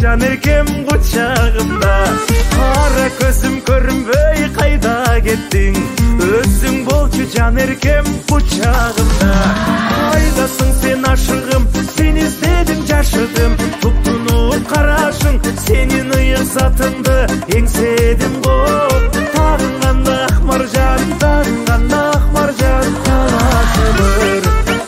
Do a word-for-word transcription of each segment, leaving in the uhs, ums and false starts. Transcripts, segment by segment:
жан эркем кучагымда. Кара көзүм көрүнбөй кайда кеттиң, өзүң болчу жан эркем кучагымда. Кайдасың сен ашыгым, сени издедим жашыдым, туптунуп карашың, сенин ыйык затыңды эңседим го. Тагынганда ак маржан, тагынганда ак маржан талашылыр.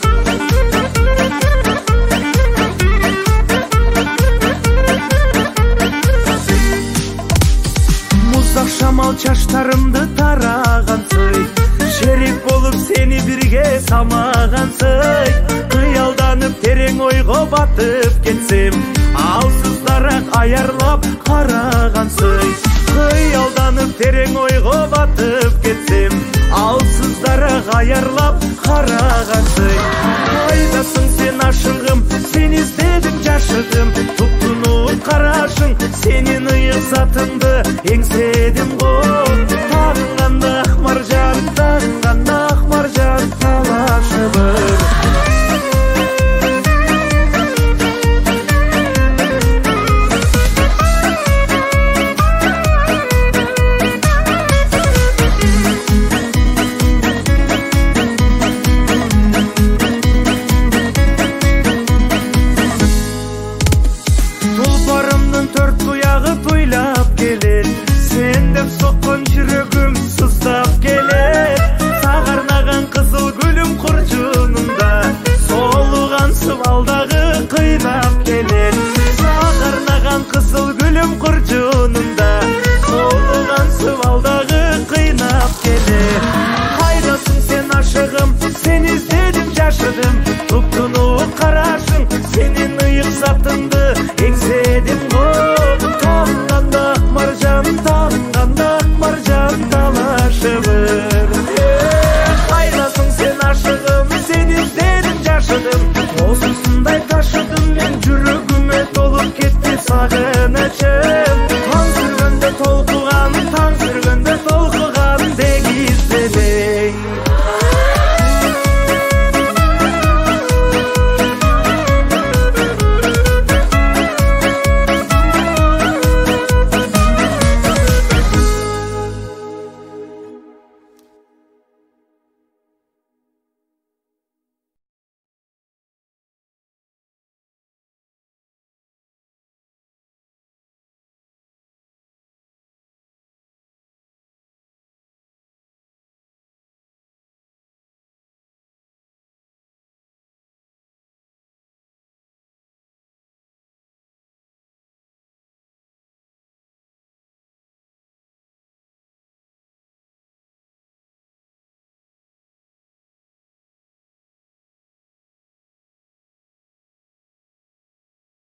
Музак шамал чачтарымды тарагансый, шерик болуп сени бирге самагансый. Кыялданып терең ойго батып кетсем, алсыздараак аярлап карагансый. Кыялданып терең ойго батып кетсем, алсыздараак аярлап карагансый. Кайдасың сен ашыгым, сени издедим жашыдым, туптунуп карашың, сенин ыйык затыңды эңседим го. Тагынганда ак маржан, тагынганда ак маржан талашылыр. Тулпарымдын төрт туягы туйлап келет, сен деп соккон жүрөгүм сыздап келет. Сагарнаган кызыл гүлүм куржунунда, солуган сыбалдагы кыйнап келет. Сагарнаган кызыл гүлүм куржунунда, солуган сыбалдагы кыйнап келет. Кайдасың сен ашыгым, сени издедим жашыдым, туптунуп карашың, сенин ыйык затыңды эңседим го. Тагынганда ак маржан, тагынганда ак маржан талашылыр. Кайдасың сен ашыгым, сени издедим жашыдым, осусундай ташыдым мен жүрөгүмө толуп кетти сагынычым. Таң сүргөндө толкун